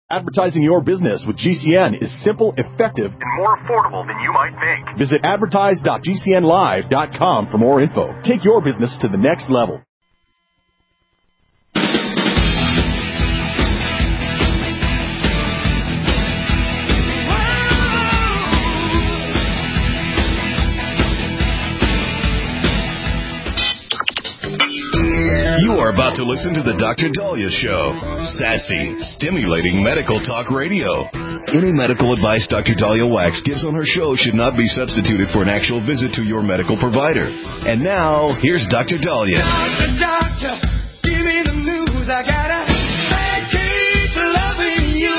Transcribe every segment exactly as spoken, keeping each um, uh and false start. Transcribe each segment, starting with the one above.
Advertising your business with G C N is simple, effective, and more affordable than you might think. Visit advertise dot g c n live dot com for more info. Take your business to the next level. You are about to listen to the Doctor Dahlia Show. Sassy, stimulating medical talk radio. Any medical advice Doctor Dahlia Wax gives on her show should not be substituted for an actual visit to your medical provider. And now, here's Doctor Dahlia. Doctor, doctor, give me the news. I gotta keep loving you.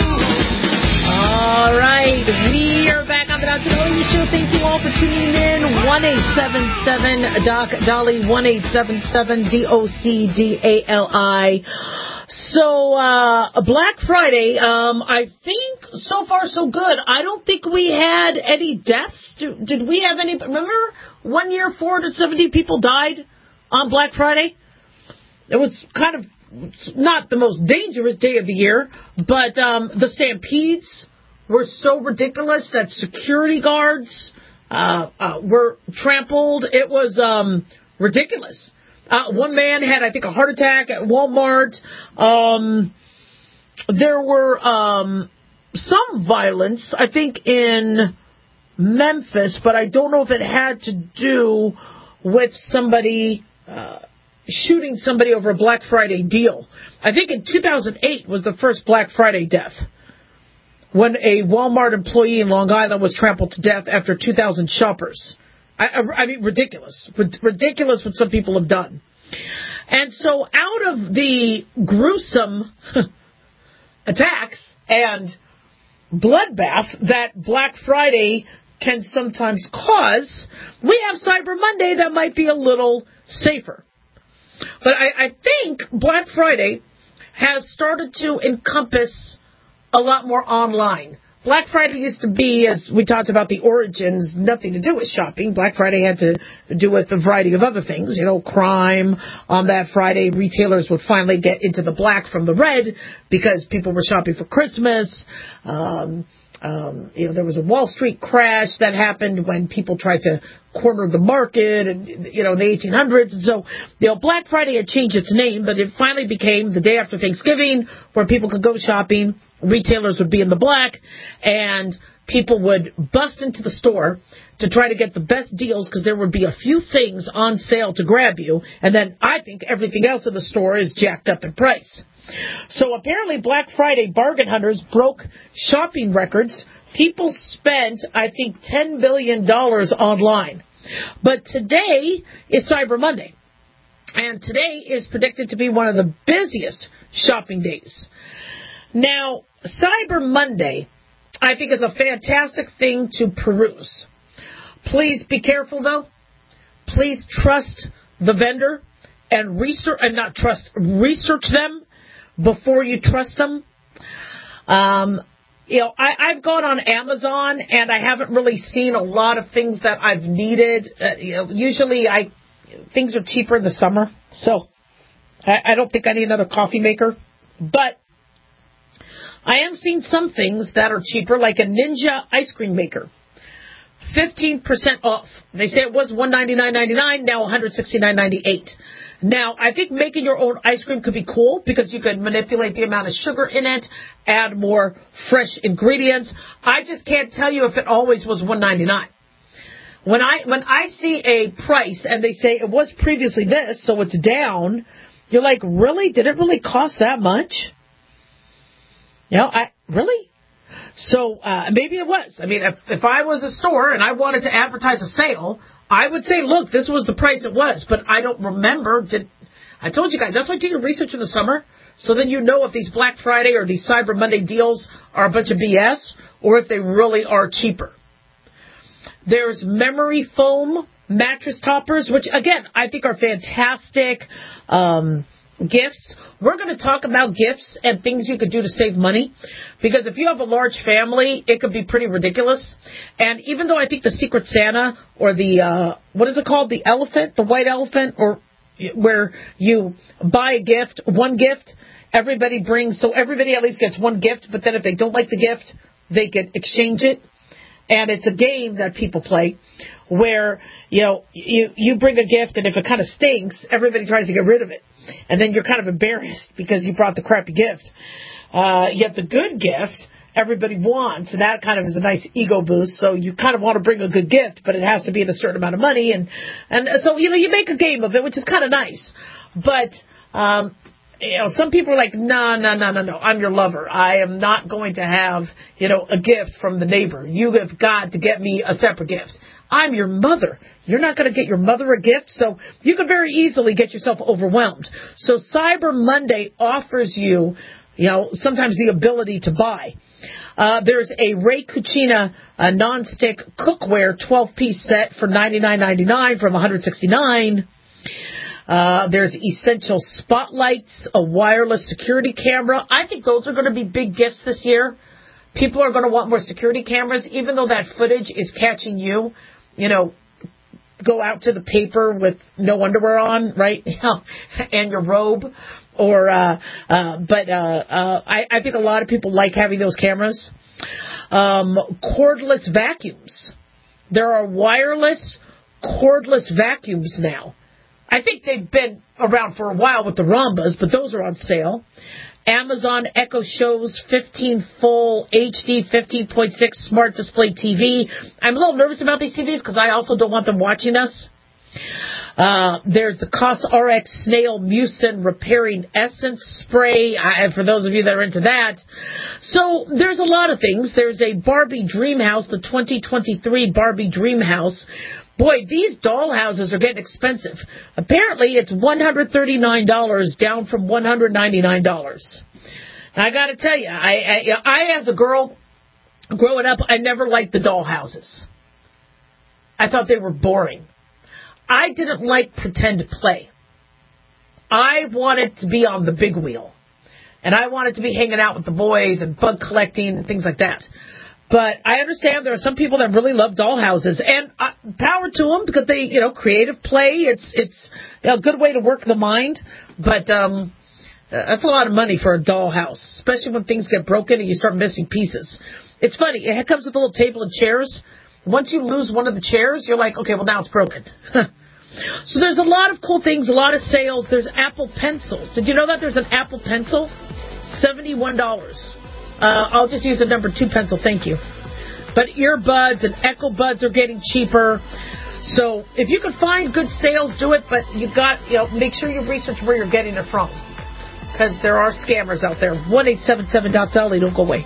All right, we are back on the Doctor Dahlia Show. Thank you all for tuning in. one eight seven seven Doc Dolly, one eight seven seven D O C D A L I. So, uh, Black Friday, um, I think so far so good. I don't think we had any deaths. Did, did we have any? Remember, one year, four hundred seventy people died on Black Friday? It was kind of not the most dangerous day of the year, but um, the stampedes were so ridiculous that security guards uh, uh, were trampled. It was um, ridiculous. Uh, one man had, I think, a heart attack at Walmart. Um, there were um, some violence, I think, in Memphis, but I don't know if it had to do with somebody uh, shooting somebody over a Black Friday deal. I think in two thousand eight was the first Black Friday death, when a Walmart employee in Long Island was trampled to death after two thousand shoppers. I, I mean, ridiculous. Ridiculous what some people have done. And so out of the gruesome attacks and bloodbath that Black Friday can sometimes cause, we have Cyber Monday that might be a little safer. But I, I think Black Friday has started to encompass a lot more online. Black Friday used to be, as we talked about the origins, nothing to do with shopping. Black Friday had to do with a variety of other things. You know, crime. On that Friday, retailers would finally get into the black from the red because people were shopping for Christmas. Um, um, you know, there was a Wall Street crash that happened when people tried to corner the market, and you know, in the eighteen hundreds. And so, you know, Black Friday had changed its name, but it finally became the day after Thanksgiving, where people could go shopping. Retailers would be in the black, and people would bust into the store to try to get the best deals because there would be a few things on sale to grab you, and then I think everything else in the store is jacked up in price. So apparently Black Friday bargain hunters broke shopping records. People spent, I think, ten billion dollars online. But today is Cyber Monday, and today is predicted to be one of the busiest shopping days. Now, Cyber Monday, I think, is a fantastic thing to peruse. Please be careful, though. Please trust the vendor and research, and not trust, research them before you trust them. Um, you know, I, I've gone on Amazon, and I haven't really seen a lot of things that I've needed. Uh, you know, usually, I things are cheaper in the summer, so I, I don't think I need another coffee maker, but I am seeing some things that are cheaper, like a Ninja ice cream maker. fifteen percent off. They say it was one hundred ninety-nine ninety-nine, now one hundred sixty-nine ninety-eight. Now, I think making your own ice cream could be cool because you could manipulate the amount of sugar in it, add more fresh ingredients. I just can't tell you if it always was one hundred ninety-nine. When I when I see a price and they say it was previously this, so it's down, you're like, really? Did it really cost that much? You know, I really? So uh, maybe it was. I mean, if, if I was a store and I wanted to advertise a sale, I would say, look, this was the price it was. But I don't remember. Did I told you guys, that's why I do your research in the summer. So then you know if these Black Friday or these Cyber Monday deals are a bunch of B S or if they really are cheaper. There's memory foam mattress toppers, which, again, I think are fantastic um gifts. We're going to talk about gifts and things you could do to save money, because if you have a large family, it could be pretty ridiculous. And even though I think the Secret Santa or the, uh, what is it called? The elephant, the white elephant, or where you buy a gift, one gift, Everybody brings, so everybody at least gets one gift, but then if they don't like the gift, they can exchange it. And it's a game that people play where, you know, you, you bring a gift, and if it kind of stinks, everybody tries to get rid of it. And then you're kind of embarrassed because you brought the crappy gift. Uh, yet the good gift, everybody wants, and that kind of is a nice ego boost. So you kind of want to bring a good gift, but it has to be in a certain amount of money. And, and so, you know, you make a game of it, which is kind of nice. But, um, you know, some people are like, no, no, no, no, no, I'm your lover. I am not going to have, you know, a gift from the neighbor. You have got to get me a separate gift. I'm your mother. You're not going to get your mother a gift, so you can very easily get yourself overwhelmed. So Cyber Monday offers you, you know, sometimes the ability to buy. Uh, there's a Ray Cucina uh, non-stick cookware twelve-piece set for ninety-nine ninety-nine from one hundred sixty-nine dollars. Uh, there's essential spotlights, a wireless security camera. I think those are going to be big gifts this year. People are going to want more security cameras, even though that footage is catching you. You know, go out to the paper with no underwear on, right? And your robe. Or, uh, uh, but, uh, uh, I, I think a lot of people like having those cameras. Um, cordless vacuums. There are wireless cordless vacuums now. I think they've been around for a while with the Rombas, but those are on sale. Amazon Echo Shows fifteen full H D fifteen point six smart display T V. I'm a little nervous about these T Vs because I also don't want them watching us. Uh, there's the COSRX Snail Mucin Repairing Essence Spray, uh, for those of you that are into that. So there's a lot of things. There's a Barbie Dream House, the twenty twenty-three Barbie Dream House. Boy, these doll houses are getting expensive. Apparently, it's one hundred thirty-nine dollars, down from one hundred ninety-nine dollars. I got to tell you, I, I, I, as a girl, growing up, I never liked the doll houses. I thought they were boring. I didn't like pretend play. I wanted to be on the big wheel. And I wanted to be hanging out with the boys and bug collecting and things like that. But I understand there are some people that really love doll houses, and uh, power to them because they, you know, creative play. It's it's a good way to work the mind. But um, that's a lot of money for a doll house, especially when things get broken and you start missing pieces. It's funny. It comes with a little table and chairs. Once you lose one of the chairs, you're like, okay, well, now it's broken. So there's a lot of cool things, a lot of sales. There's Apple Pencils. Did you know that there's an Apple Pencil? seventy-one dollars. Uh, I'll just use the number two pencil, thank you. But earbuds and Echo Buds are getting cheaper. So if you can find good sales, do it. But you got, you know, make sure you research where you're getting it from, because there are scammers out there. one eight seven seven dot Dolly. Don't go away.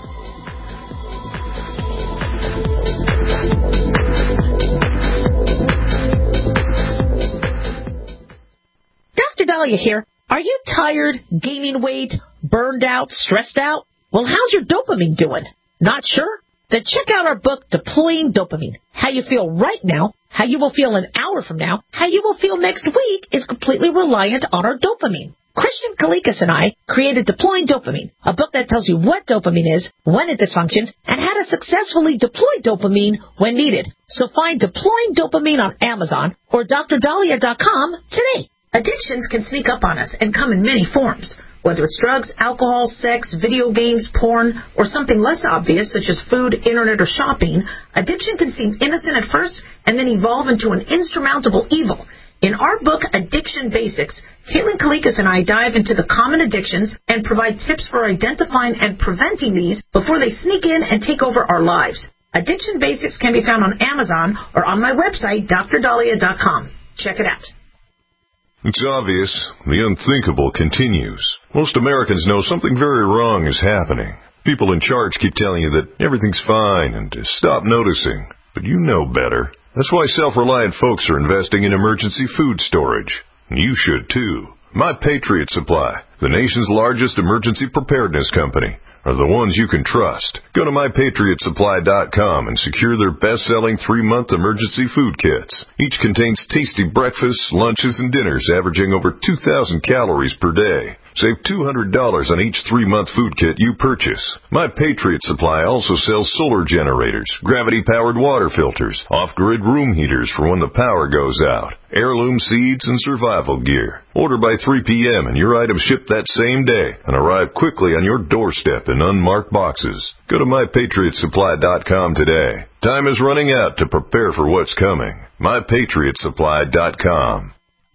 Doctor Dahlia here. Are you tired, gaining weight, burned out, stressed out? Well, how's your dopamine doing? Not sure? Then check out our book, Deploying Dopamine. How you feel right now, how you will feel an hour from now, how you will feel next week is completely reliant on our dopamine. Christian Kalikas and I created Deploying Dopamine, a book that tells you what dopamine is, when it dysfunctions, and how to successfully deploy dopamine when needed. So find Deploying Dopamine on Amazon or D R Dahlia dot com today. Addictions can sneak up on us and come in many forms. Whether it's drugs, alcohol, sex, video games, porn, or something less obvious such as food, internet, or shopping, addiction can seem innocent at first and then evolve into an insurmountable evil. In our book, Addiction Basics, Caitlin Kalikas and I dive into the common addictions and provide tips for identifying and preventing these before they sneak in and take over our lives. Addiction Basics can be found on Amazon or on my website, D R Dahlia dot com. Check it out. It's obvious. The unthinkable continues. Most Americans know something very wrong is happening. People in charge keep telling you that everything's fine and to stop noticing. But you know better. That's why self-reliant folks are investing in emergency food storage. And you should too. My Patriot Supply, the nation's largest emergency preparedness company, are the ones you can trust. Go to my patriot supply dot com and secure their best-selling three-month emergency food kits. Each contains tasty breakfasts, lunches, and dinners averaging over two thousand calories per day. Save two hundred dollars on each three-month food kit you purchase. My Patriot Supply also sells solar generators, gravity-powered water filters, off-grid room heaters for when the power goes out, heirloom seeds, and survival gear. Order by three p.m. and your items ship that same day and arrive quickly on your doorstep in unmarked boxes. Go to my patriot supply dot com today. Time is running out to prepare for what's coming. my patriot supply dot com.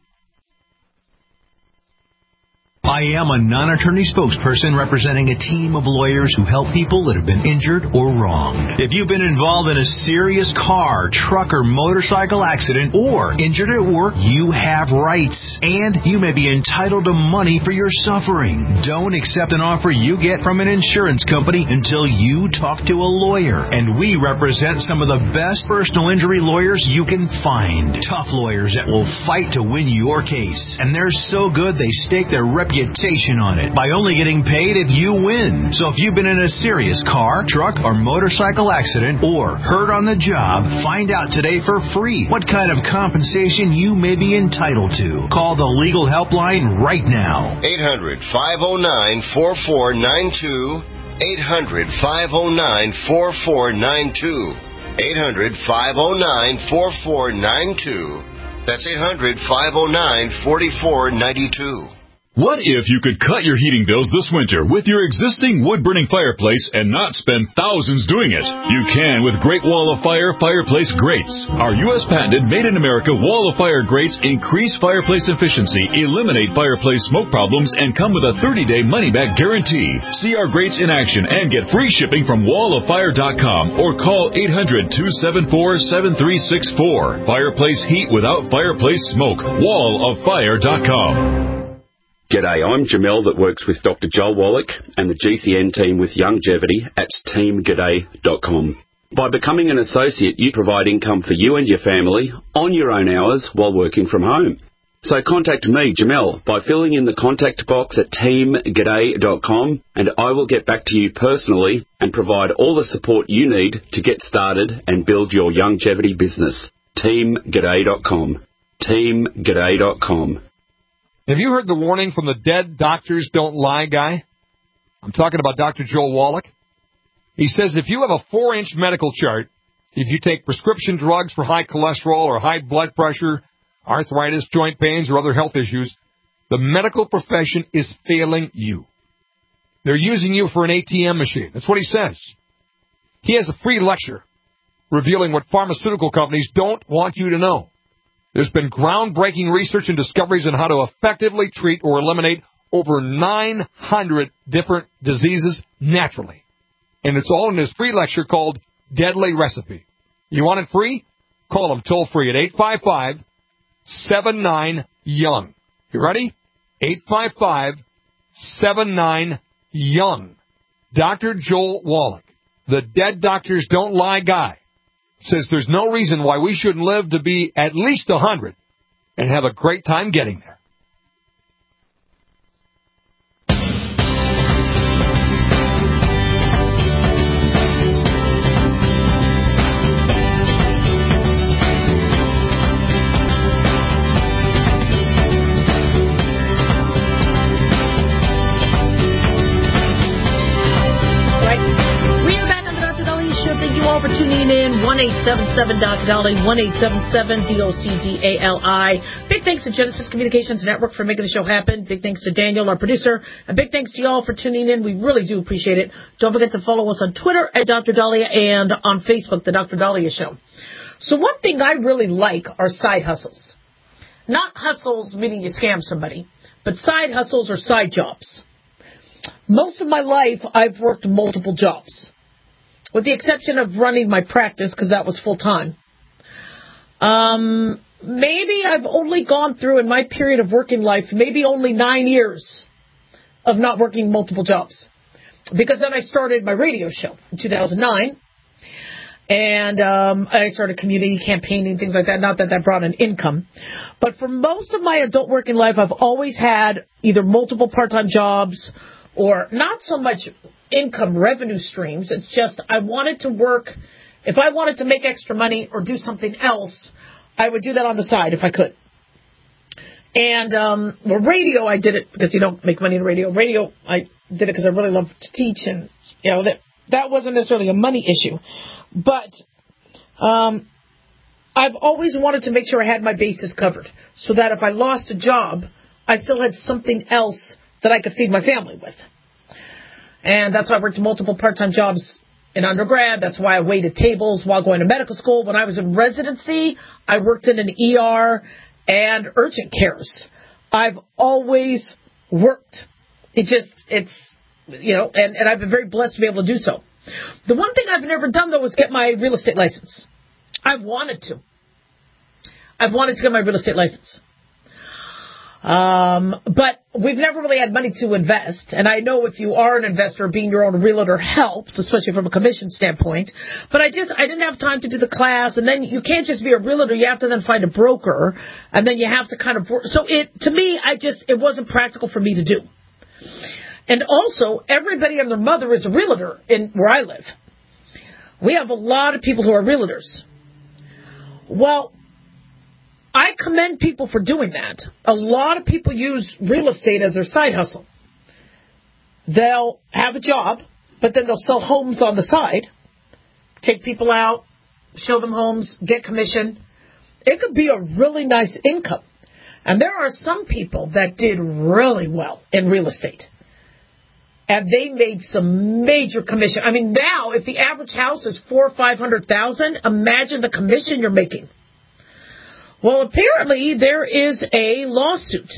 I am a non-attorney spokesperson representing a team of lawyers who help people that have been injured or wronged. If you've been involved in a serious car, truck, or motorcycle accident or injured at work, you have rights, and you may be entitled to money for your suffering. Don't accept an offer you get from an insurance company until you talk to a lawyer, and we represent some of the best personal injury lawyers you can find. Tough lawyers that will fight to win your case, and they're so good they stake their reputation on it by only getting paid if you win. So if you've been in a serious car, truck, or motorcycle accident or hurt on the job, find out today for free what kind of compensation you may be entitled to. Call the legal helpline right now. eight hundred, five oh nine, four four nine two. eight hundred, five oh nine, four four nine two. eight hundred, five oh nine, four four nine two. That's eight hundred, five oh nine, four four nine two. What if you could cut your heating bills this winter with your existing wood-burning fireplace and not spend thousands doing it? You can with Great Wall of Fire fireplace grates. Our U S patented made-in-America Wall of Fire grates increase fireplace efficiency, eliminate fireplace smoke problems, and come with a thirty-day money-back guarantee. See our grates in action and get free shipping from wall of fire dot com or call eight hundred, two seven four, seven three six four. Fireplace heat without fireplace smoke. wall of fire dot com. G'day, I'm Jamel that works with Doctor Joel Wallach and the G C N team with Longevity at team g'day dot com. By becoming an associate, you provide income for you and your family on your own hours while working from home. So contact me, Jamel, by filling in the contact box at team g'day dot com, and I will get back to you personally and provide all the support you need to get started and build your longevity business. team g'day dot com. team g'day dot com. Have you heard the warning from the dead doctors don't lie guy? I'm talking about Doctor Joel Wallach. He says if you have a four-inch medical chart, if you take prescription drugs for high cholesterol or high blood pressure, arthritis, joint pains, or other health issues, the medical profession is failing you. They're using you for an A T M machine. That's what he says. He has a free lecture revealing what pharmaceutical companies don't want you to know. There's been groundbreaking research and discoveries on how to effectively treat or eliminate over nine hundred different diseases naturally. And it's all in his free lecture called Deadly Recipe. You want it free? Call him toll free at eight five five, seven nine, young. You ready? eight five five, seven nine, young. Doctor Joel Wallach, the dead doctors don't lie guy, says there's no reason why we shouldn't live to be at least one hundred and have a great time getting there. For tuning in, one eight seven seven Doc Dolly, one eight seven seven D O C D A L I. Big thanks to Genesis Communications Network for making the show happen. Big thanks to Daniel, our producer. And big thanks to y'all for tuning in. We really do appreciate it. Don't forget to follow us on Twitter at Doctor Dahlia and on Facebook, The Doctor Dahlia Show. So one thing I really like are side hustles. Not hustles meaning you scam somebody, but side hustles or side jobs. Most of my life, I've worked multiple jobs, with the exception of running my practice, because that was full-time. Um, maybe I've only gone through, in my period of working life, maybe only nine years of not working multiple jobs. Because then I started my radio show in two thousand nine, and um, I started community campaigning, things like that. Not that that brought an income. But for most of my adult working life, I've always had either multiple part-time jobs or not so much income revenue streams. It's just I wanted to work. If I wanted to make extra money or do something else, I would do that on the side if I could. And um, well, radio, I did it because you don't make money in radio. Radio, I did it because I really love to teach, and you know that that wasn't necessarily a money issue. But um, I've always wanted to make sure I had my bases covered, so that if I lost a job, I still had something else that I could feed my family with. And that's why I worked multiple part-time jobs in undergrad. That's why I waited tables while going to medical school. When I was in residency, I worked in an E R and urgent cares. I've always worked. It just, it's, you know, and, and I've been very blessed to be able to do so. The one thing I've never done, though, was get my real estate license. I've wanted to. I've wanted to get my real estate license. Um, but we've never really had money to invest. And I know if you are an investor, being your own realtor helps, especially from a commission standpoint. But I just, I didn't have time to do the class. And then you can't just be a realtor. You have to then find a broker. And then you have to kind of, so it, to me, I just, it wasn't practical for me to do. And also, everybody and their mother is a realtor in where I live. We have a lot of people who are realtors. Well, I commend people for doing that. A lot of people use real estate as their side hustle. They'll have a job, but then they'll sell homes on the side, take people out, show them homes, get commission. It could be a really nice income. And there are some people that did really well in real estate. And they made some major commission. I mean, now, if the average house is four or five hundred thousand, imagine the commission you're making. Well, apparently there is a lawsuit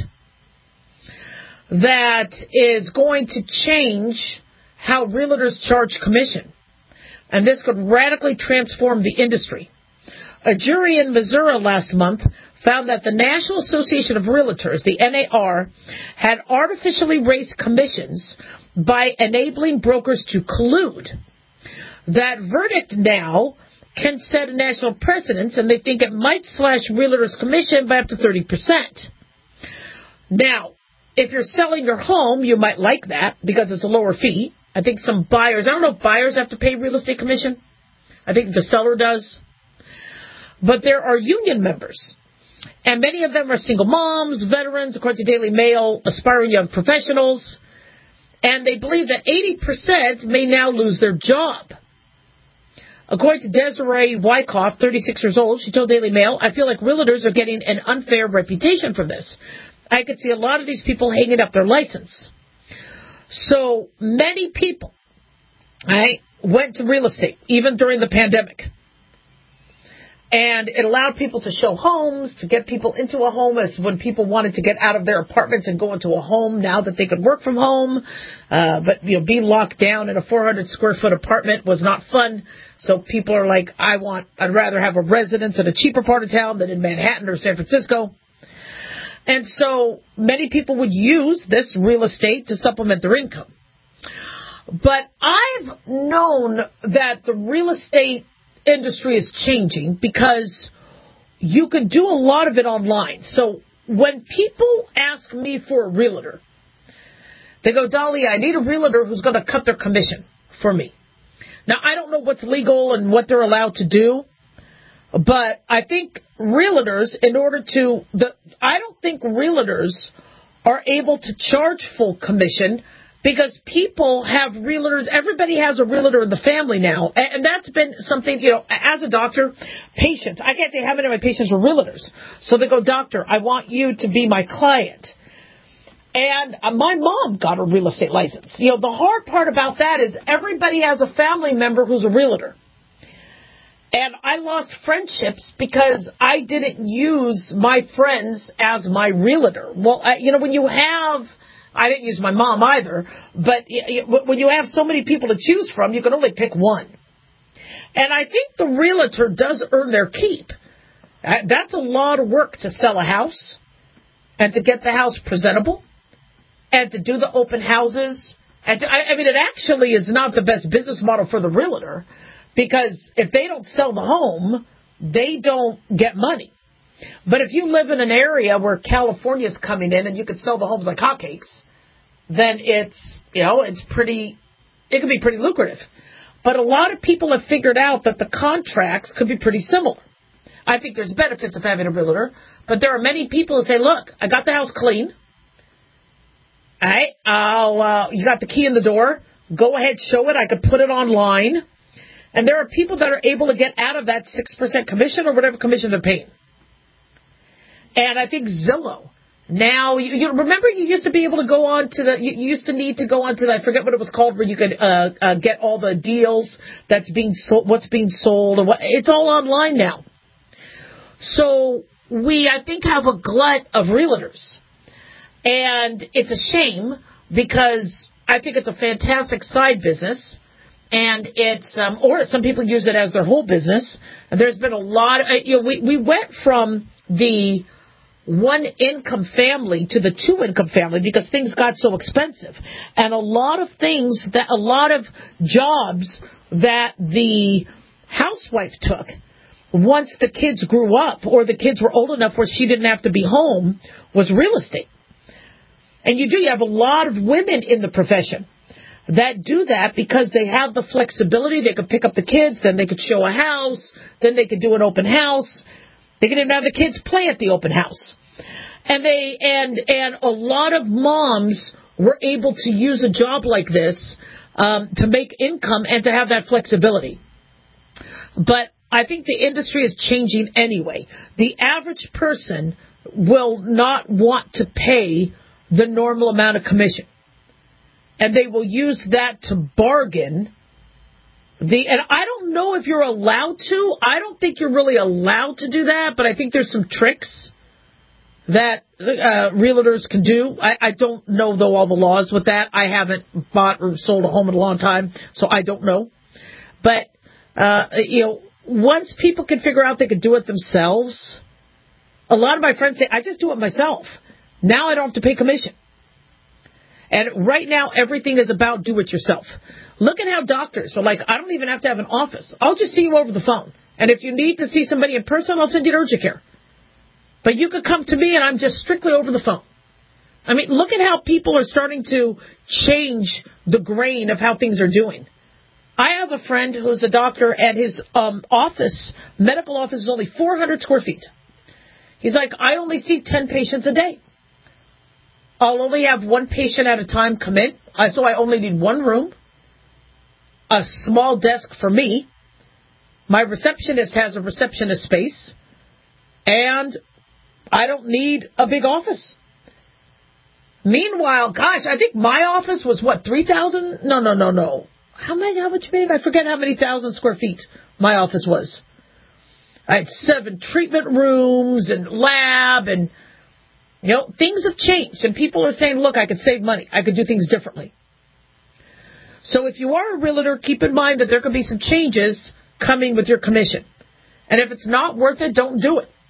that is going to change how realtors charge commission. And this could radically transform the industry. A jury in Missouri last month found that the National Association of Realtors, the N A R, had artificially raised commissions by enabling brokers to collude. That verdict now can set a national precedent, and they think it might slash realtors' commission by up to thirty percent. Now, if you're selling your home, you might like that because it's a lower fee. I think some buyers, I don't know if buyers have to pay real estate commission. I think the seller does. But there are union members, and many of them are single moms, veterans, according to Daily Mail, aspiring young professionals, and they believe that eighty percent may now lose their job. According to Desiree Wyckoff, thirty-six years old, she told Daily Mail, I feel like realtors are getting an unfair reputation for this. I could see a lot of these people hanging up their license. So many people right, went to real estate, even during the pandemic. And it allowed people to show homes, to get people into a home as when people wanted to get out of their apartments and go into a home now that they could work from home. Uh, but, you know, being locked down in a four hundred square foot apartment was not fun. So people are like, I want, I'd rather have a residence in a cheaper part of town than in Manhattan or San Francisco. And so many people would use this real estate to supplement their income. But I've known that the real estate industry is changing because you can do a lot of it online. So when people ask me for a realtor, they go, Dolly, I need a realtor who's going to cut their commission for me. Now, I don't know what's legal and what they're allowed to do, but I think realtors, in order to, the, I don't think realtors are able to charge full commission because people have realtors. Everybody has a realtor in the family now. And that's been something, you know, as a doctor, patients. I can't say how many of my patients are realtors. So they go, doctor, I want you to be my client. And my mom got a real estate license. You know, the hard part about that is everybody has a family member who's a realtor. And I lost friendships because I didn't use my friends as my realtor. Well, I, you know, when you have... I didn't use my mom either, but when you have so many people to choose from, you can only pick one. And I think the realtor does earn their keep. That's a lot of work to sell a house and to get the house presentable and to do the open houses. And to, I, I mean, it actually is not the best business model for the realtor because if they don't sell the home, they don't get money. But if you live in an area where California's coming in and you could sell the homes like hotcakes, then it's, you know, it's pretty, it could be pretty lucrative. But a lot of people have figured out that the contracts could be pretty similar. I think there's benefits of having a realtor, But there are many people who say, look, I got the house clean. All right, I'll, uh, you got the key in the door. Go ahead, show it. I could put it online. And there are people that are able to get out of that six percent commission or whatever commission they're paying. And I think Zillow. Now, you, you remember you used to be able to go on to the, you, you used to need to go on to the, I forget what it was called, where you could uh, uh, get all the deals that's being sold, what's being sold, and what, it's all online now. So we, I think, have a glut of realtors. And it's a shame because I think it's a fantastic side business. And it's, um, or some people use it as their whole business. And there's been a lot of, you know, we, we went from the one income family to the two income family because things got so expensive. And a lot of things that, a lot of jobs that the housewife took once the kids grew up or the kids were old enough where she didn't have to be home was real estate. And you do, you have a lot of women in the profession that do that because they have the flexibility. They could pick up the kids, then they could show a house, then they could do an open house. They could even have the kids play at the open house. And they and and a lot of moms were able to use a job like this um, to make income and to have that flexibility. But I think the industry is changing anyway. The average person will not want to pay the normal amount of commission. And they will use that to bargain. The and I don't know if you're allowed to. I don't think you're really allowed to do that, but I think there's some tricks that uh, realtors can do. I, I don't know, though, all the laws with that. I haven't bought or sold a home in a long time, so I don't know. But, uh, you know, once people can figure out they can do it themselves, a lot of my friends say, I just do it myself. Now I don't have to pay commission. And right now, everything is about do-it-yourself. Look at how doctors are like, I don't even have to have an office. I'll just see you over the phone. And if you need to see somebody in person, I'll send you to urgent care. But you could come to me, and I'm just strictly over the phone. I mean, look at how people are starting to change the grain of how things are doing. I have a friend who's a doctor, and his um, office, medical office, is only four hundred square feet. He's like, I only see ten patients a day. I'll only have one patient at a time come in, so I only need one room, a small desk for me. My receptionist has a receptionist space, and I don't need a big office. Meanwhile, gosh, I think my office was, what, three thousand? No, no, no, no. How many, how much maybe? I forget how many thousand square feet my office was. I had seven treatment rooms and lab and, you know, things have changed. And people are saying, look, I could save money. I could do things differently. So if you are a realtor, keep in mind that there could be some changes coming with your commission. And if it's not worth it, don't do it.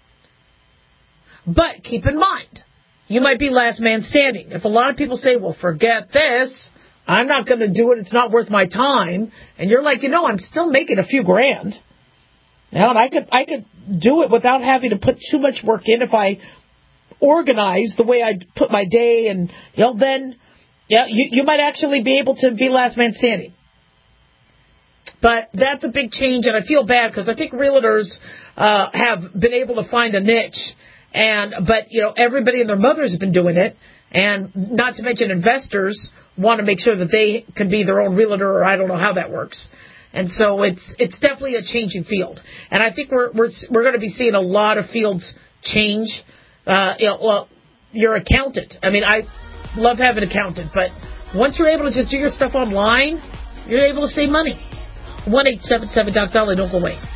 But keep in mind, you might be last man standing. If a lot of people say, well, forget this, I'm not going to do it, it's not worth my time, and you're like, you know, I'm still making a few grand. Now, and I could I could do it without having to put too much work in if I organize the way I put my day, and, you know, then yeah, you, you might actually be able to be last man standing. But that's a big change, and I feel bad because I think realtors uh, have been able to find a niche. And but, you know, everybody and their mothers have been doing it. And not to mention investors want to make sure that they can be their own realtor, or I don't know how that works. And so it's it's definitely a changing field. And I think we're we're we're going to be seeing a lot of fields change. Uh, you know, well, your accountant. I mean, I love having an accountant, but once you're able to just do your stuff online, you're able to save money. one eight seven seven Doc Dolly. Don't go away.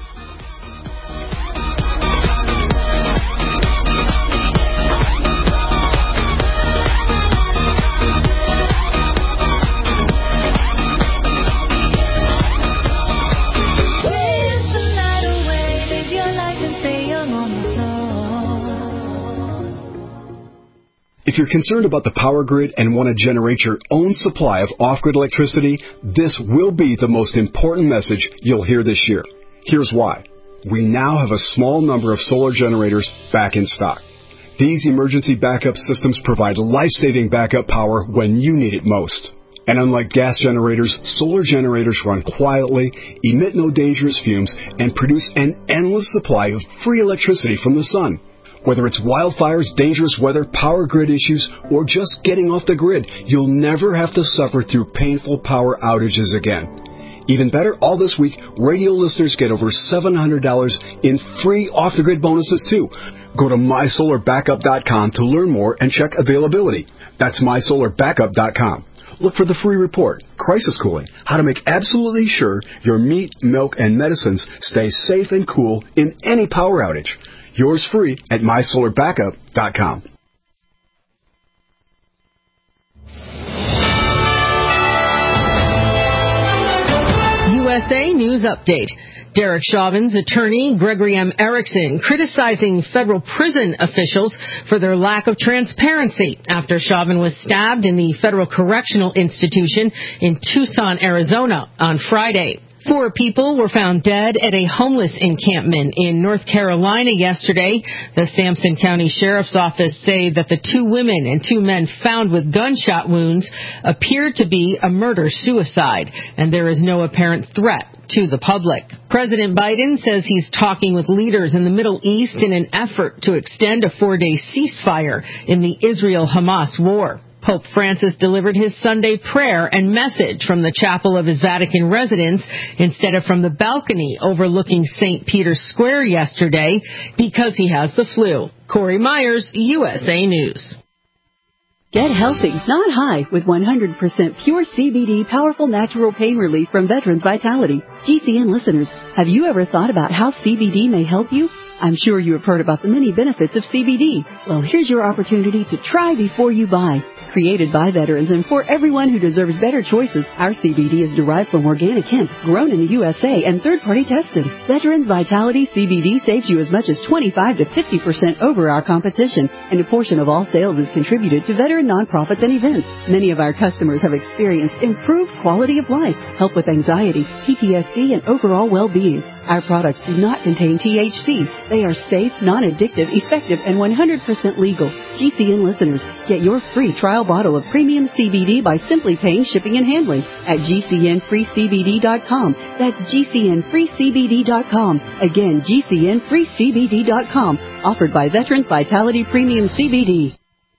If you're concerned about the power grid and want to generate your own supply of off-grid electricity, this will be the most important message you'll hear this year. Here's why. We now have a small number of solar generators back in stock. These emergency backup systems provide life-saving backup power when you need it most. And unlike gas generators, solar generators run quietly, emit no dangerous fumes, and produce an endless supply of free electricity from the sun. Whether it's wildfires, dangerous weather, power grid issues, or just getting off the grid, you'll never have to suffer through painful power outages again. Even better, all this week, radio listeners get over seven hundred dollars in free off-the-grid bonuses, too. Go to my solar backup dot com to learn more and check availability. That's my solar backup dot com. Look for the free report, Crisis Cooling, how to make absolutely sure your meat, milk, and medicines stay safe and cool in any power outage. Yours free at my solar backup dot com. U S A News Update. Derek Chauvin's attorney, Gregory M. Erickson, criticizing federal prison officials for their lack of transparency after Chauvin was stabbed in the Federal Correctional Institution in Tucson, Arizona on Friday. Four people were found dead at a homeless encampment in North Carolina yesterday. The Sampson County Sheriff's Office say that the two women and two men found with gunshot wounds appeared to be a murder-suicide, and there is no apparent threat to the public. President Biden says he's talking with leaders in the Middle East in an effort to extend a four-day ceasefire in the Israel-Hamas war. Pope Francis delivered his Sunday prayer and message from the chapel of his Vatican residence instead of from the balcony overlooking Saint Peter's Square yesterday because he has the flu. Corey Myers, U S A News. Get healthy, not high, with one hundred percent pure C B D powerful natural pain relief from Veterans Vitality. G C N listeners, have you ever thought about how C B D may help you? I'm sure you have heard about the many benefits of C B D. Well, here's your opportunity to try before you buy. Created by veterans and for everyone who deserves better choices, our C B D is derived from organic hemp, grown in the U S A and third-party tested. Veterans Vitality C B D saves you as much as twenty-five to fifty percent over our competition, and a portion of all sales is contributed to veteran nonprofits and events. Many of our customers have experienced improved quality of life, help with anxiety, P T S D, and overall well-being. Our products do not contain T H C. They are safe, non-addictive, effective, and one hundred percent legal. G C N listeners, get your free trial bottle of premium C B D by simply paying shipping and handling at G C N free C B D dot com. That's G C N free C B D dot com. Again, G C N free C B D dot com. Offered by Veterans Vitality Premium C B D.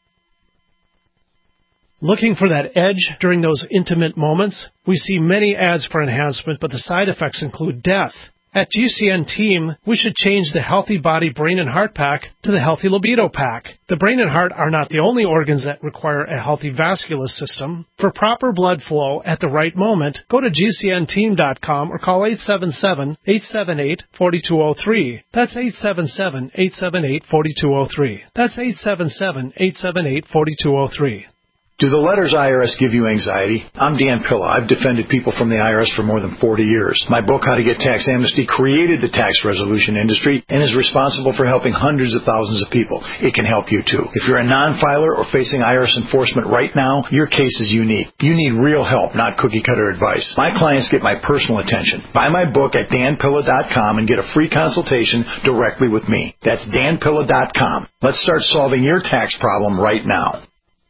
Looking for that edge during those intimate moments? We see many ads for enhancement, but the side effects include death. At G C N Team, we should change the Healthy Body, Brain, and Heart Pack to the Healthy Libido Pack. The brain and heart are not the only organs that require a healthy vascular system. For proper blood flow at the right moment, go to G C N team dot com or call eight seven seven, eight seven eight, four two zero three. That's eight seven seven, eight seven eight, four two zero three. That's eight seven seven, eight seven eight, four two zero three. Do the letters I R S give you anxiety? I'm Dan Pilla. I've defended people from the I R S for more than forty years. My book, How to Get Tax Amnesty, created the tax resolution industry and is responsible for helping hundreds of thousands of people. It can help you, too. If you're a non-filer or facing I R S enforcement right now, your case is unique. You need real help, not cookie-cutter advice. My clients get my personal attention. Buy my book at Dan Pilla dot com and get a free consultation directly with me. That's Dan Pilla dot com. Let's start solving your tax problem right now.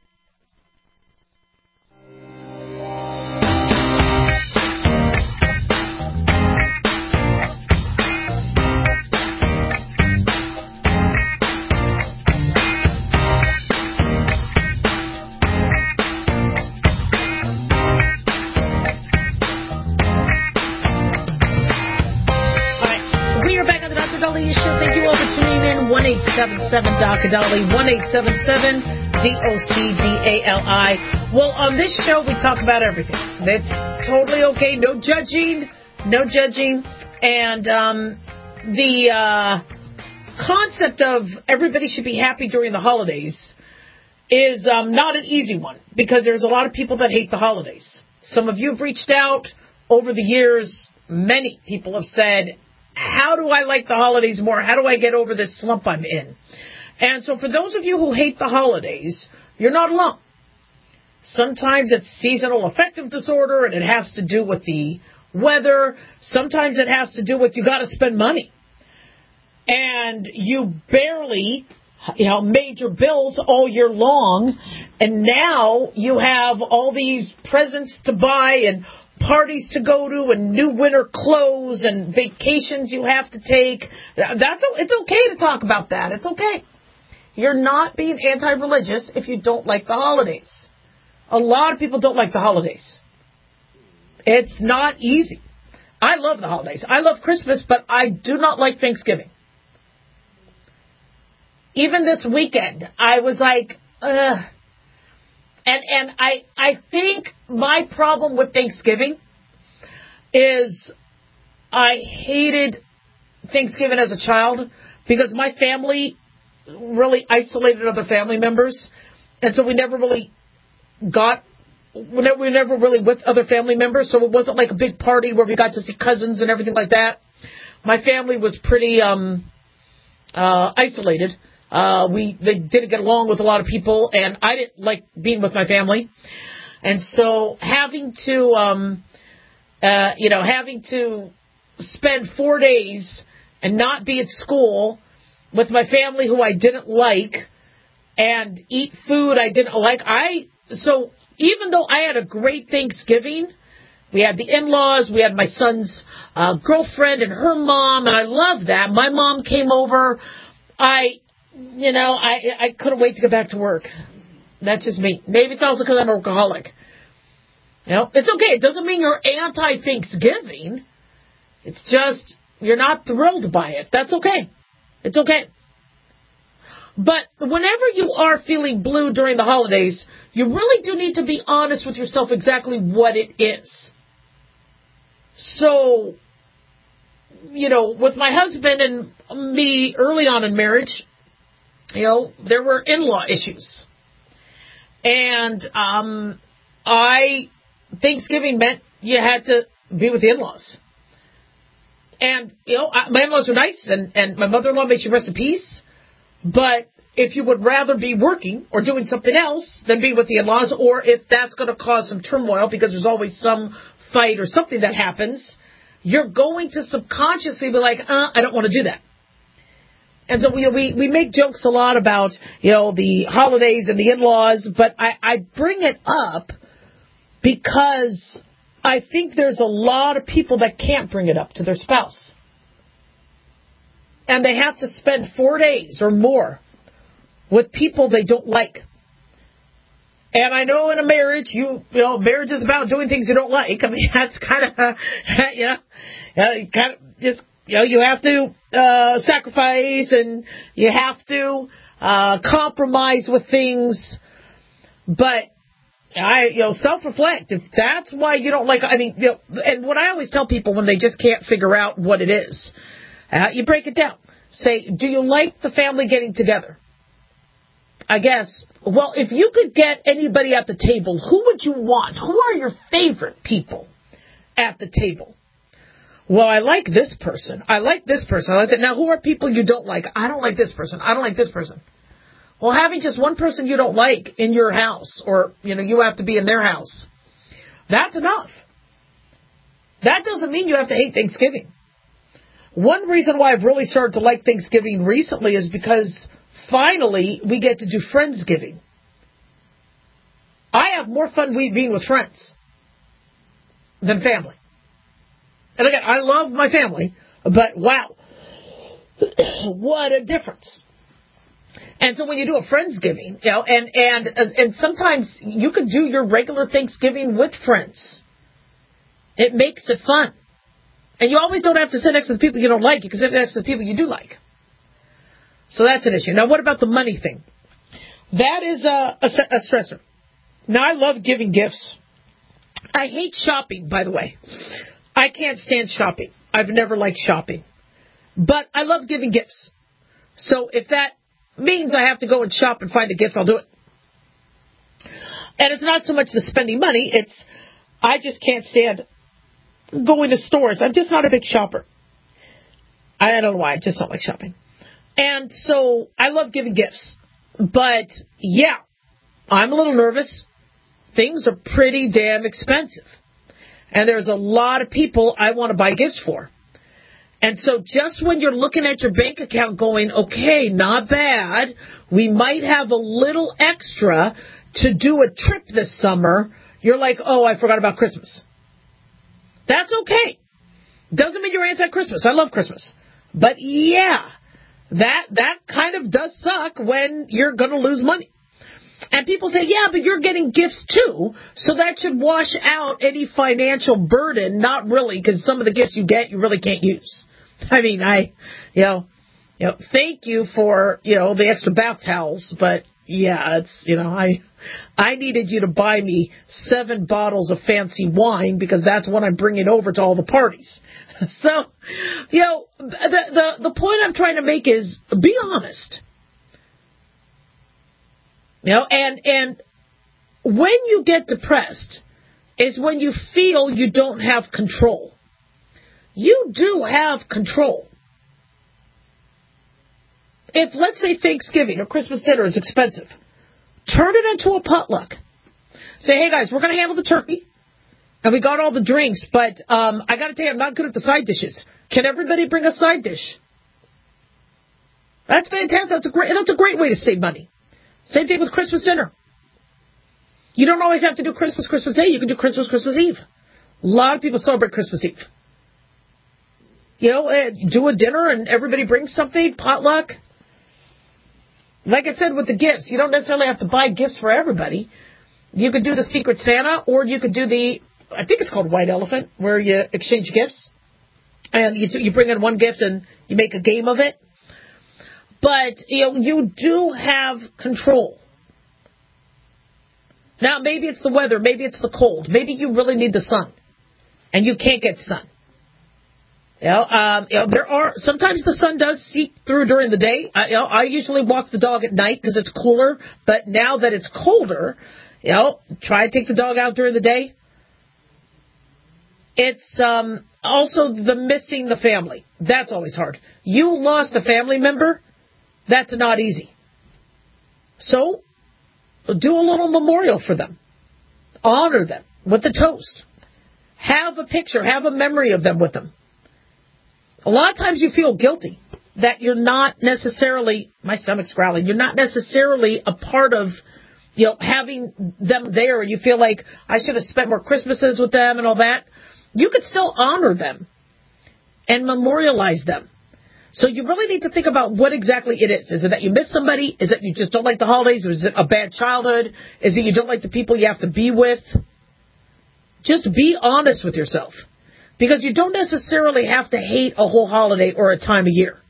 one eight seven seven D O C Dolly, one eight seven seven D O C D A L I. Well, on this show, we talk about everything. That's totally okay. No judging. No judging. And um, the uh, concept of everybody should be happy during the holidays is um, not an easy one because there's a lot of people that hate the holidays. Some of you have reached out over the years. Many people have said, how do I like the holidays more? How do I get over this slump I'm in? And so for those of you who hate the holidays, you're not alone. Sometimes it's seasonal affective disorder, and it has to do with the weather. Sometimes it has to do with you got to spend money. And you barely, you know, made your bills all year long, and now you have all these presents to buy and parties to go to and new winter clothes and vacations you have to take. That's It's okay to talk about that. It's okay. You're not being anti-religious if you don't like the holidays. A lot of people don't like the holidays. It's not easy. I love the holidays. I love Christmas, but I do not like Thanksgiving. Even this weekend, I was like, ugh. And and I I think my problem with Thanksgiving is I hated Thanksgiving as a child because my family really isolated other family members. And so we never really got, we never, we never really with other family members. So it wasn't like a big party where we got to see cousins and everything like that. My family was pretty um, uh, isolated. Uh, we they didn't get along with a lot of people, and I didn't like being with my family. And so having to, um, uh, you know, having to spend four days and not be at school with my family who I didn't like and eat food I didn't like. I so even though I had a great Thanksgiving, we had the in-laws, we had my son's uh, girlfriend and her mom, and I loved that. My mom came over. I... You know, I I couldn't wait to get back to work. That's just me. Maybe it's also because I'm a workaholic. You know, it's okay. It doesn't mean you're anti-Thanksgiving. It's just you're not thrilled by it. That's okay. It's okay. But whenever you are feeling blue during the holidays, you really do need to be honest with yourself exactly what it is. So, you know, with my husband and me early on in marriage, you know, there were in-law issues. And um, I, Thanksgiving meant you had to be with the in-laws. And, you know, I, my in-laws are nice, and, and my mother-in-law makes you rest in peace. But if you would rather be working or doing something else than be with the in-laws, or if that's going to cause some turmoil because there's always some fight or something that happens, you're going to subconsciously be like, uh, I don't want to do that. And so we, we we make jokes a lot about, you know, the holidays and the in-laws, but I, I bring it up because I think there's a lot of people that can't bring it up to their spouse. And they have to spend four days or more with people they don't like. And I know in a marriage, you you know, marriage is about doing things you don't like. I mean, that's kind of, uh, you know, uh, kind of just, you know, you have to uh, sacrifice and you have to uh, compromise with things. But I, you know, self-reflect. If that's why you don't like, I mean, you know, and what I always tell people when they just can't figure out what it is, uh, you break it down. Say, do you like the family getting together? I guess, well, if you could get anybody at the table, who would you want? Who are your favorite people at the table? Well, I like this person. I like this person. I like that. Now, who are people you don't like? I don't like this person. I don't like this person. Well, having just one person you don't like in your house, or, you know, you have to be in their house, that's enough. That doesn't mean you have to hate Thanksgiving. One reason why I've really started to like Thanksgiving recently is because finally we get to do Friendsgiving. I have more fun being with friends than family. And again, I love my family, but wow, what a difference. And so when you do a Friendsgiving, you know, and, and, and sometimes you could do your regular Thanksgiving with friends. It makes it fun. And you always don't have to sit next to the people you don't like. You can sit next to the people you do like. So that's an issue. Now, what about the money thing? That is a, a, a stressor. Now, I love giving gifts. I hate shopping, by the way. I can't stand shopping. I've never liked shopping. But I love giving gifts. So if that means I have to go and shop and find a gift, I'll do it. And it's not so much the spending money. It's I just can't stand going to stores. I'm just not a big shopper. I don't know why. I just don't like shopping. And so I love giving gifts. But, yeah, I'm a little nervous. Things are pretty damn expensive. And there's a lot of people I want to buy gifts for. And so just when you're looking at your bank account going, okay, not bad, we might have a little extra to do a trip this summer, you're like, oh, I forgot about Christmas. That's okay. Doesn't mean you're anti-Christmas. I love Christmas. But yeah, that that kind of does suck when you're going to lose money. And people say, yeah, but you're getting gifts too, so that should wash out any financial burden. Not really, because some of the gifts you get, you really can't use. I mean, I, you know, you know, thank you for, you know, the extra bath towels, but yeah, it's, you know, I, I needed you to buy me seven bottles of fancy wine because that's what I'm bringing over to all the parties. So, you know, the, the, the point I'm trying to make is be honest. You know, and, and when you get depressed is when you feel you don't have control. You do have control. If, let's say, Thanksgiving or Christmas dinner is expensive, turn it into a potluck. Say, hey, guys, we're going to handle the turkey, and we got all the drinks, but um, I got to tell you, I'm not good at the side dishes. Can everybody bring a side dish? That's fantastic. That's a great, that's a great way to save money. Same thing with Christmas dinner. You don't always have to do Christmas, Christmas Day. You can do Christmas, Christmas Eve. A lot of people celebrate Christmas Eve. You know, do a dinner and everybody brings something, potluck. Like I said with the gifts, you don't necessarily have to buy gifts for everybody. You could do the Secret Santa, or you could do the, I think it's called White Elephant, where you exchange gifts. And you, you bring in one gift and you make a game of it. But, you know, you do have control. Now, maybe it's the weather. Maybe it's the cold. Maybe you really need the sun. And you can't get sun. You know, um, you know, there are, sometimes the sun does seep through during the day. I, you know, I usually walk the dog at night because it's cooler. But now that it's colder, you know, try to take the dog out during the day. It's um, also the missing the family. That's always hard. You lost a family member. That's not easy. So, do a little memorial for them. Honor them with a toast. Have a picture, have a memory of them with them. A lot of times you feel guilty that you're not necessarily, my stomach's growling, you're not necessarily a part of, you know, having them there. You feel like I should have spent more Christmases with them and all that. You could still honor them and memorialize them. So you really need to think about what exactly it is. Is it that you miss somebody? Is it you just don't like the holidays? Or is it a bad childhood? Is it you don't like the people you have to be with? Just be honest with yourself. Because you don't necessarily have to hate a whole holiday or a time of year.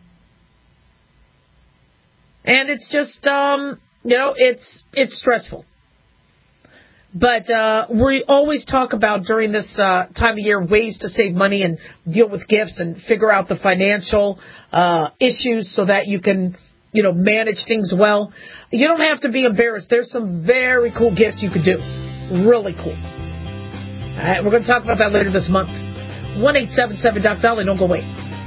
And it's just, um, you know, it's it's stressful. But uh, we always talk about during this uh, time of year ways to save money and deal with gifts and figure out the financial uh, issues so that you can, you know, manage things well. You don't have to be embarrassed. There's some very cool gifts you could do. Really cool. All right, we're going to talk about that later this month. one eight seven seven Doc Dolly. Don't go away.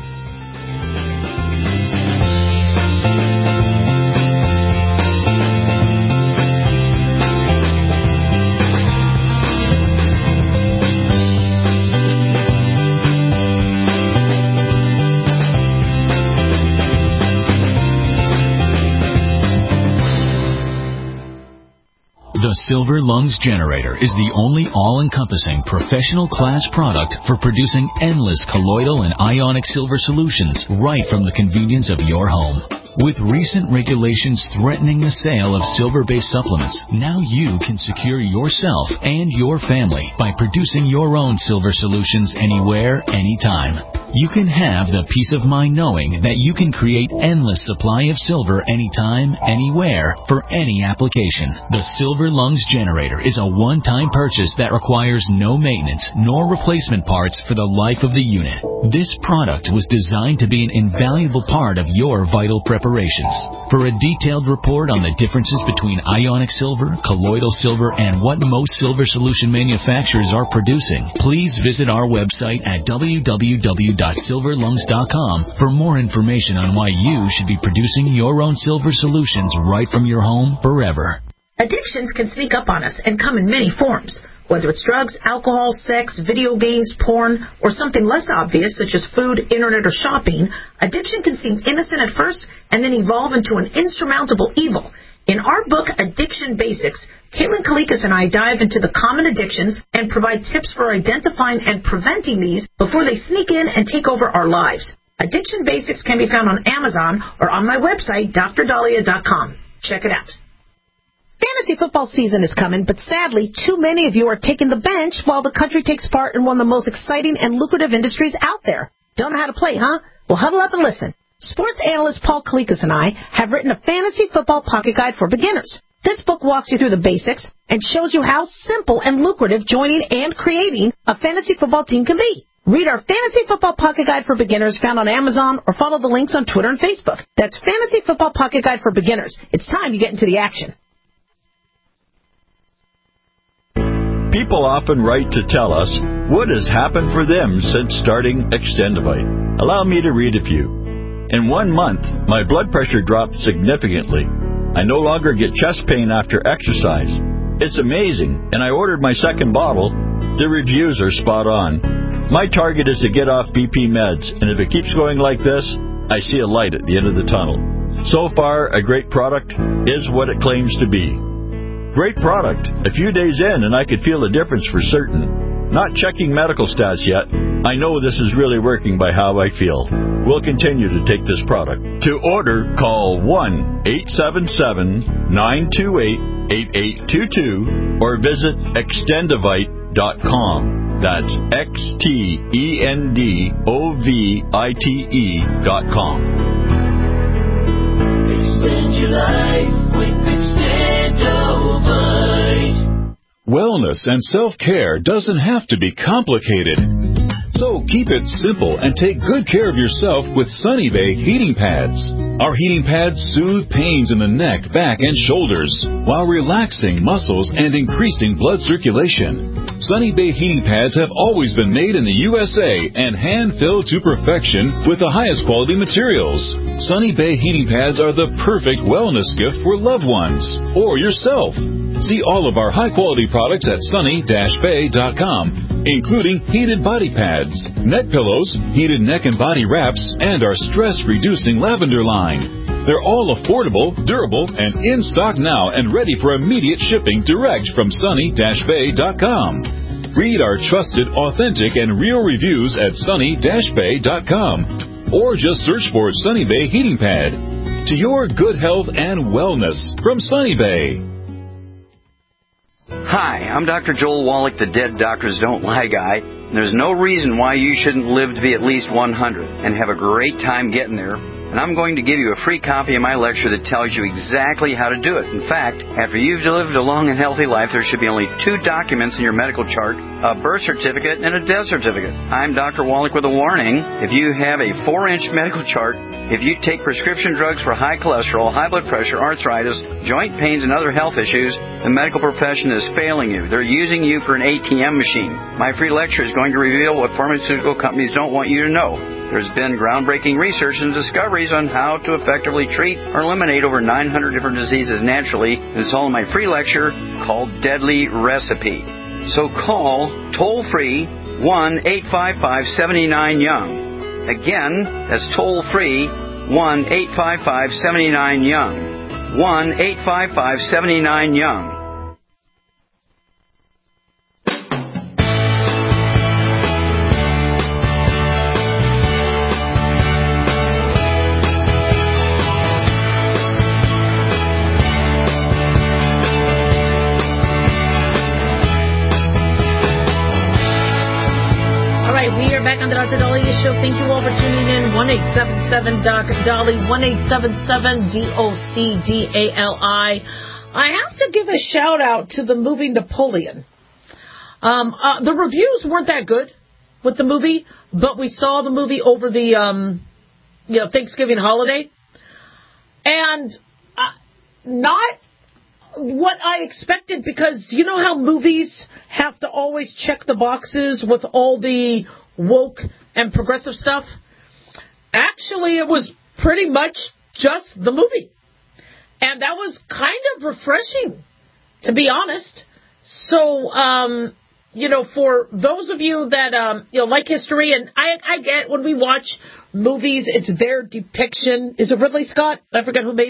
The Silver Lungs Generator is the only all-encompassing professional class product for producing endless colloidal and ionic silver solutions right from the convenience of your home. With recent regulations threatening the sale of silver-based supplements, now you can secure yourself and your family by producing your own silver solutions anywhere, anytime. You can have the peace of mind knowing that you can create endless supply of silver anytime, anywhere, for any application. The Silver Lungs Generator is a one-time purchase that requires no maintenance nor replacement parts for the life of the unit. This product was designed to be an invaluable part of your vital preparations. For a detailed report on the differences between ionic silver, colloidal silver, and what most silver solution manufacturers are producing, please visit our website at w w w dot silver lungs dot com for more information on why you should be producing your own silver solutions right from your home forever. Addictions can sneak up on us and come in many forms. Whether it's drugs, alcohol, sex, video games, porn, or something less obvious such as food, internet, or shopping, addiction can seem innocent at first and then evolve into an insurmountable evil. In our book, Addiction Basics, Caitlin Kalikas and I dive into the common addictions and provide tips for identifying and preventing these before they sneak in and take over our lives. Addiction Basics can be found on Amazon or on my website, D R Dahlia dot com. Check it out. Fantasy football season is coming, but sadly, too many of you are taking the bench while the country takes part in one of the most exciting and lucrative industries out there. Don't know how to play, huh? Well, huddle up and listen. Sports analyst Paul Kalikas and I have written a fantasy football pocket guide for beginners. This book walks you through the basics and shows you how simple and lucrative joining and creating a fantasy football team can be. Read our Fantasy Football Pocket Guide for Beginners found on Amazon or follow the links on Twitter and Facebook. That's Fantasy Football Pocket Guide for Beginners. It's time you get into the action. People often write to tell us what has happened for them since starting Extendivite. Allow me to read a few. In one month, my blood pressure dropped significantly. I no longer get chest pain after exercise. It's amazing, and I ordered my second bottle. The reviews are spot on. My target is to get off B P meds, and if it keeps going like this, I see a light at the end of the tunnel. So far, a great product is what it claims to be. Great product. A few days in, and I could feel a difference for certain. Not checking medical stats yet. I know this is really working by how I feel. We'll continue to take this product. To order, call one eight seven seven, nine two eight, eight eight two two or visit extendivite dot com. That's X T E N D O V I T E dot com. Extend your life with Extendivite. Wellness and self-care doesn't have to be complicated. So keep it simple and take good care of yourself with Sunny Bay heating pads. Our heating pads soothe pains in the neck, back, and shoulders while relaxing muscles and increasing blood circulation. Sunny Bay heating pads have always been made in the U S A and hand-filled to perfection with the highest quality materials. Sunny Bay heating pads are the perfect wellness gift for loved ones or yourself. See all of our high-quality products at sunny dash bay dot com, including heated body pads, neck pillows, heated neck and body wraps, and our stress-reducing lavender line. They're all affordable, durable, and in stock now and ready for immediate shipping direct from sunny dash bay dot com. Read our trusted, authentic, and real reviews at sunny dash bay dot com or just search for Sunny Bay Heating Pad. To your good health and wellness from Sunny Bay. Hi, I'm Doctor Joel Wallach, the Dead Doctors Don't Lie guy. There's no reason why you shouldn't live to be at least one hundred and have a great time getting there. And I'm going to give you a free copy of my lecture that tells you exactly how to do it. In fact, after you've lived a long and healthy life, there should be only two documents in your medical chart, a birth certificate and a death certificate. I'm Doctor Wallach with a warning. If you have a four-inch medical chart, if you take prescription drugs for high cholesterol, high blood pressure, arthritis, joint pains, and other health issues, the medical profession is failing you. They're using you for an A T M machine. My free lecture is going to reveal what pharmaceutical companies don't want you to know. There's been groundbreaking research and discoveries on how to effectively treat or eliminate over nine hundred different diseases naturally. It's all in my free lecture called Deadly Recipe. So call toll-free one eight five five, seven nine, young. Again, that's toll-free one eight five five, seven nine, young. one eight five five, seven nine, young. Back on the Doctor Dahlia Show. Thank you all for tuning in. one eight seven seven D O C Dolly, one eight seven seven D O C D A L I. I have to give a shout out to the movie Napoleon. Um, uh, the reviews weren't that good with the movie, but we saw the movie over the um, you know Thanksgiving holiday, and uh, not what I expected, because you know how movies have to always check the boxes with all the woke and progressive stuff? Actually, it was pretty much just the movie. And that was kind of refreshing, to be honest. So, um, you know, for those of you that, um, you know, like history, and I, I get when we watch movies, it's their depiction. Is it Ridley Scott? I forget who made it.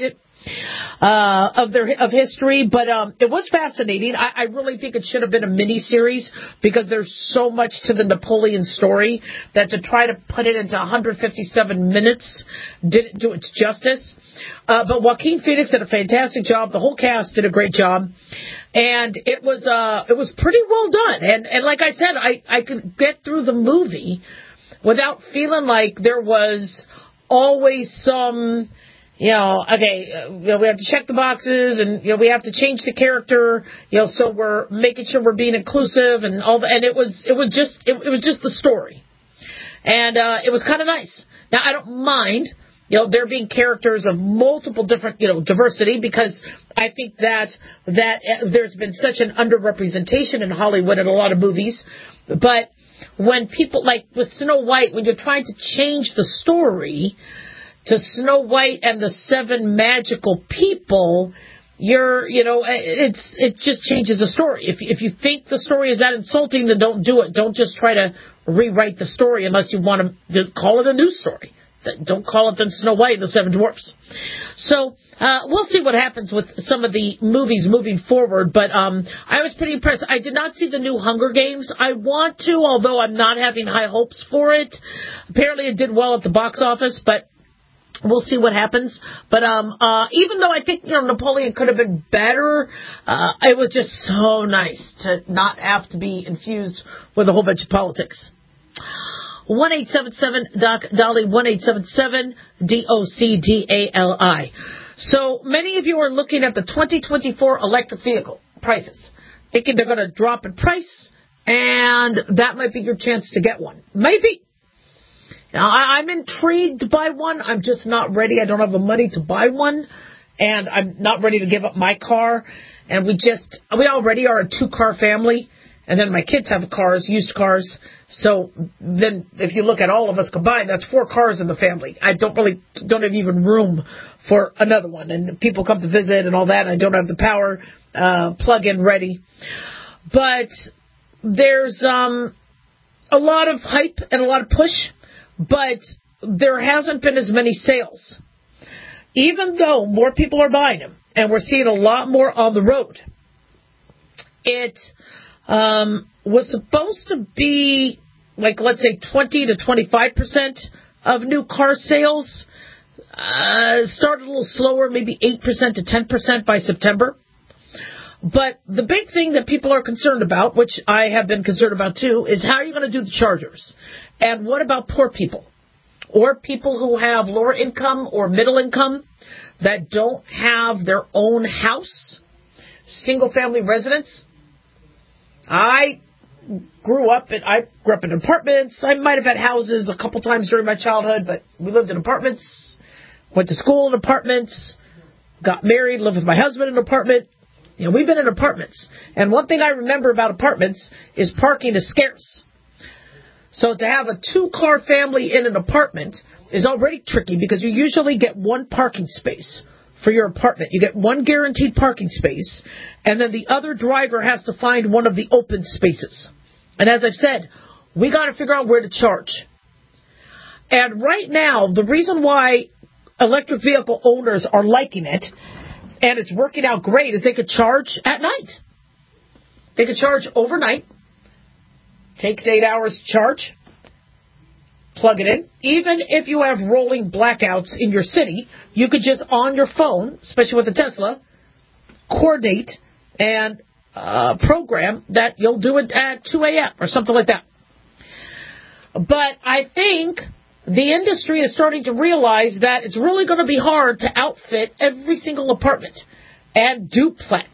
uh, of their of history. But um, it was fascinating. I, I really think it should have been a mini series because there's so much to the Napoleon story that to try to put it into one hundred fifty-seven minutes didn't do its justice. Uh, but Joaquin Phoenix did a fantastic job. The whole cast did a great job. And it was uh, it was pretty well done. And, and like I said, I, I could get through the movie without feeling like there was always some, you know, okay, uh, you know, we have to check the boxes and, you know, we have to change the character, you know, so we're making sure we're being inclusive and all that. And it was, it was just, it, it was just the story. And uh, it was kind of nice. Now, I don't mind, you know, there being characters of multiple different, you know, diversity, because I think that that there's been such an underrepresentation in Hollywood in a lot of movies. But when people, like with Snow White, when you're trying to change the story to Snow White and the seven magical people, you're, you know, it's it just changes the story. If if you think the story is that insulting, then don't do it. Don't just try to rewrite the story unless you want to call it a new story. Don't call it then Snow White and the Seven Dwarfs. So uh, we'll see what happens with some of the movies moving forward. But um, I was pretty impressed. I did not see the new Hunger Games. I want to, although I'm not having high hopes for it. Apparently it did well at the box office, but we'll see what happens. But um, uh, even though I think, you know, Napoleon could have been better, uh, it was just so nice to not have to be infused with a whole bunch of politics. one eight seven seven Doc Dolly, one eight seven seven D O C D A L I. So many of you are looking at the twenty twenty-four electric vehicle prices, thinking they're going to drop in price, and that might be your chance to get one. Maybe. Now, I, I'm intrigued by one. I'm just not ready. I don't have the money to buy one, and I'm not ready to give up my car. And we just, we already are a two-car family. And then my kids have cars, used cars. So then if you look at all of us combined, that's four cars in the family. I don't really, don't have even room for another one. And people come to visit and all that. And I don't have the power uh, plug-in ready. But there's um, a lot of hype and a lot of push. But there hasn't been as many sales. Even though more people are buying them. And we're seeing a lot more on the road. It... Um, was supposed to be, like, let's say twenty to twenty-five percent of new car sales. Uh, started a little slower, maybe eight percent to ten percent by September. But the big thing that people are concerned about, which I have been concerned about too, is how are you going to do the chargers? And what about poor people? Or people who have lower income or middle income that don't have their own house? Single family residents? I grew up in, I grew up in apartments. I might have had houses a couple times during my childhood, but we lived in apartments, went to school in apartments, got married, lived with my husband in an apartment. You know, we've been in apartments. And one thing I remember about apartments is parking is scarce. So to have a two-car family in an apartment is already tricky because you usually get one parking space for your apartment. You get one guaranteed parking space, and then the other driver has to find one of the open spaces. And as I've said, we got to figure out where to charge. And right now, the reason why electric vehicle owners are liking it, and it's working out great, is they could charge at night. They could charge overnight. Takes eight hours to charge. Plug it in. Even if you have rolling blackouts in your city, you could just on your phone, especially with a Tesla, coordinate and uh, program that you'll do it at two a.m. or something like that. But I think the industry is starting to realize that it's really going to be hard to outfit every single apartment and duplex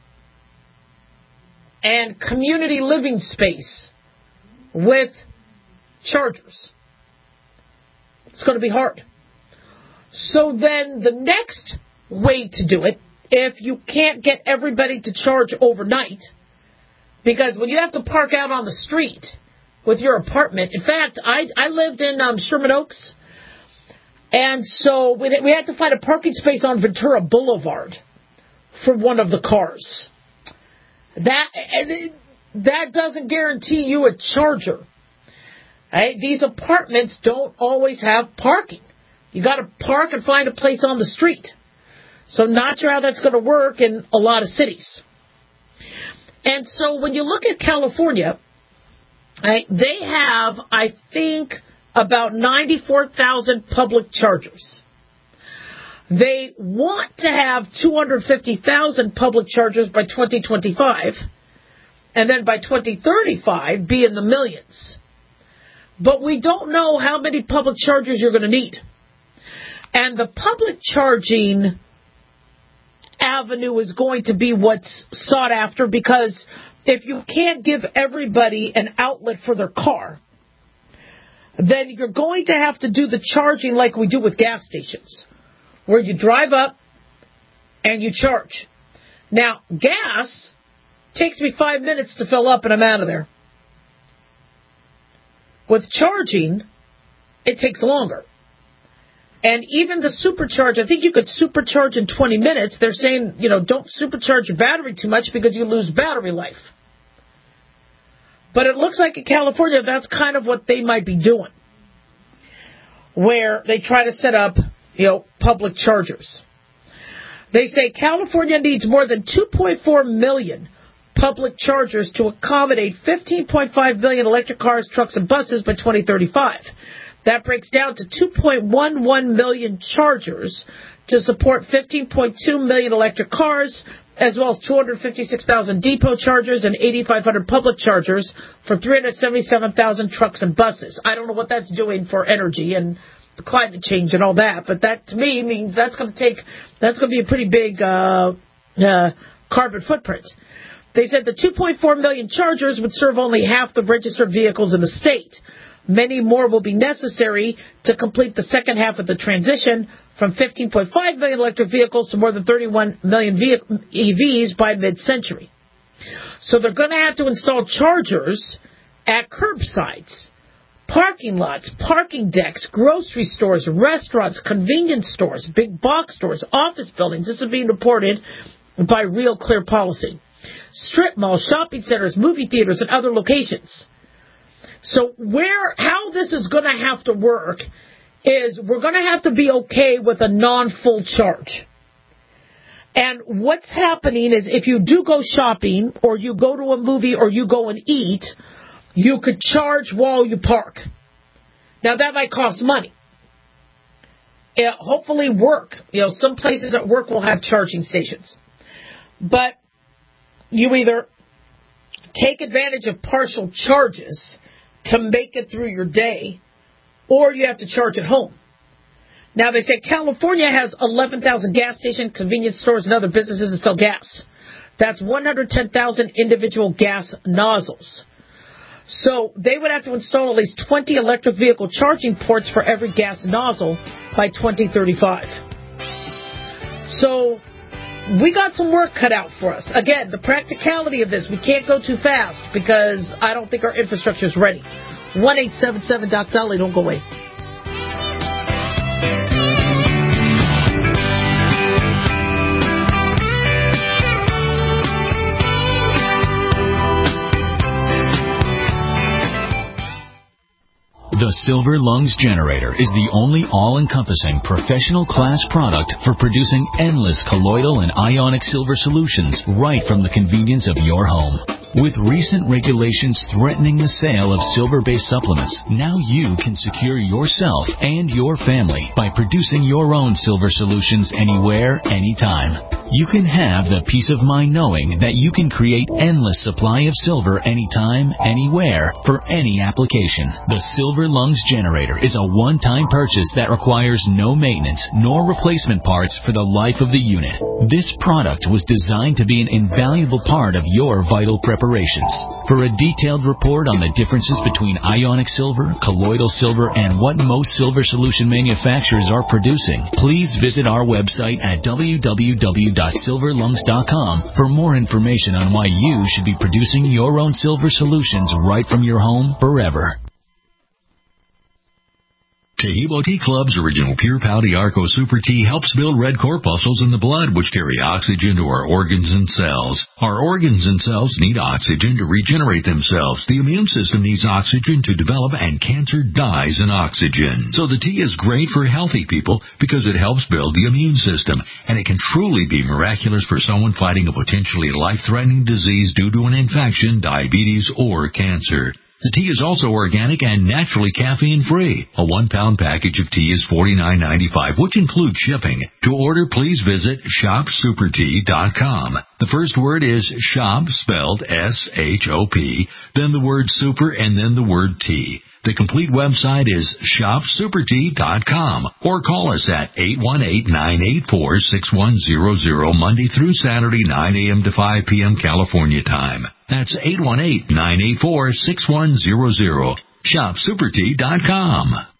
and community living space with chargers. It's going to be hard. So then the next way to do it, if you can't get everybody to charge overnight, because when you have to park out on the street with your apartment, in fact, I I lived in um, Sherman Oaks, and so we, we had to find a parking space on Ventura Boulevard for one of the cars. That that doesn't guarantee you a charger. Right? These apartments don't always have parking. You got to park and find a place on the street. So not sure how that's going to work in a lot of cities. And so when you look at California, right, they have, I think, about ninety-four thousand public chargers. They want to have two hundred fifty thousand public chargers by twenty twenty-five, and then by twenty thirty-five be in the millions. But we don't know how many public chargers you're going to need. And the public charging avenue is going to be what's sought after, because if you can't give everybody an outlet for their car, then you're going to have to do the charging like we do with gas stations, where you drive up and you charge. Now, gas takes me five minutes to fill up and I'm out of there. With charging, it takes longer. And even the supercharge, I think you could supercharge in twenty minutes. They're saying, you know, don't supercharge your battery too much because you lose battery life. But it looks like in California, that's kind of what they might be doing, where they try to set up, you know, public chargers. They say California needs more than two point four million public chargers to accommodate fifteen point five million electric cars, trucks, and buses by twenty thirty-five. That breaks down to two point one one million chargers to support fifteen point two million electric cars, as well as two hundred fifty-six thousand depot chargers and eighty-five hundred public chargers for three hundred seventy-seven thousand trucks and buses. I don't know what that's doing for energy and climate change and all that, but that to me means that's going to take, that's going to be a pretty big uh, uh, carbon footprint. They said the two point four million chargers would serve only half the registered vehicles in the state. Many more will be necessary to complete the second half of the transition from fifteen point five million electric vehicles to more than thirty-one million E Vs by mid-century. So they're going to have to install chargers at curbsides, parking lots, parking decks, grocery stores, restaurants, convenience stores, big box stores, office buildings. This is being reported by Real Clear Policy. Strip malls, shopping centers, movie theaters, and other locations. So where, how this is going to have to work is we're going to have to be okay with a non-full charge. And what's happening is if you do go shopping or you go to a movie or you go and eat, you could charge while you park. Now, that might cost money. It hopefully work. You know, some places at work will have charging stations. But you either take advantage of partial charges to make it through your day, or you have to charge at home. Now, they say California has eleven thousand gas stations, convenience stores, and other businesses that sell gas. That's one hundred ten thousand individual gas nozzles. So they would have to install at least twenty electric vehicle charging ports for every gas nozzle by twenty thirty-five. So we got some work cut out for us. Again, the practicality of this, we can't go too fast because I don't think our infrastructure is ready. one eight seven seven Doc Dolly, don't go away. The Silver Lungs Generator is the only all-encompassing professional class product for producing endless colloidal and ionic silver solutions right from the convenience of your home. With recent regulations threatening the sale of silver-based supplements, now you can secure yourself and your family by producing your own silver solutions anywhere, anytime. You can have the peace of mind knowing that you can create endless supply of silver anytime, anywhere, for any application. The Silver Lungs Generator is a one-time purchase that requires no maintenance nor replacement parts for the life of the unit. This product was designed to be an invaluable part of your vital preparations. For a detailed report on the differences between ionic silver, colloidal silver, and what most silver solution manufacturers are producing, please visit our website at w w w dot silver lungs dot com for more information on why you should be producing your own silver solutions right from your home forever. Tahibo Tea Club's original Pure Pau Arco Super Tea helps build red corpuscles in the blood, which carry oxygen to our organs and cells. Our organs and cells need oxygen to regenerate themselves. The immune system needs oxygen to develop, and cancer dies in oxygen. So the tea is great for healthy people because it helps build the immune system, and it can truly be miraculous for someone fighting a potentially life-threatening disease due to an infection, diabetes, or cancer. The tea is also organic and naturally caffeine-free. A one-pound package of tea is forty-nine ninety-five, which includes shipping. To order, please visit shop super tea dot com. The first word is shop, spelled S H O P, then the word super, and then the word tea. The complete website is shop super tea dot com, or call us at eight one eight, nine eight four, six one zero zero Monday through Saturday, nine a.m. to five p.m. California time. That's eight one eight, nine eight four, six one zero zero. shop super tea dot com.